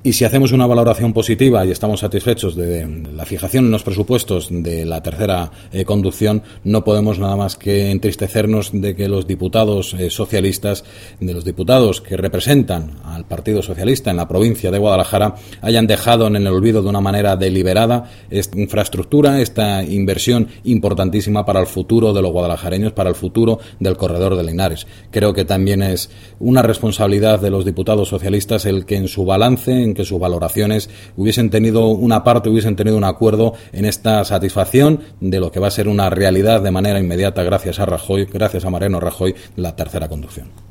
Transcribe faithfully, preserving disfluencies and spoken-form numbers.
Y si hacemos una valoración positiva y estamos satisfechos de la fijación en los presupuestos de la tercera eh, conducción, no podemos nada más que entristecernos de que los diputados eh, socialistas, de los diputados que representan al Partido Socialista en la provincia de Guadalajara, hayan dejado en el olvido de una manera deliberada esta infraestructura, esta inversión importantísima para el futuro de los guadalajareños, para el futuro del corredor de Linares. Creo que también es una responsabilidad de los diputados socialistas el que en su balance, en que sus valoraciones hubiesen tenido una parte, hubiesen tenido un acuerdo en esta satisfacción de lo que va a ser una realidad de manera inmediata gracias a Rajoy, gracias a Mariano Rajoy, la tercera conducción.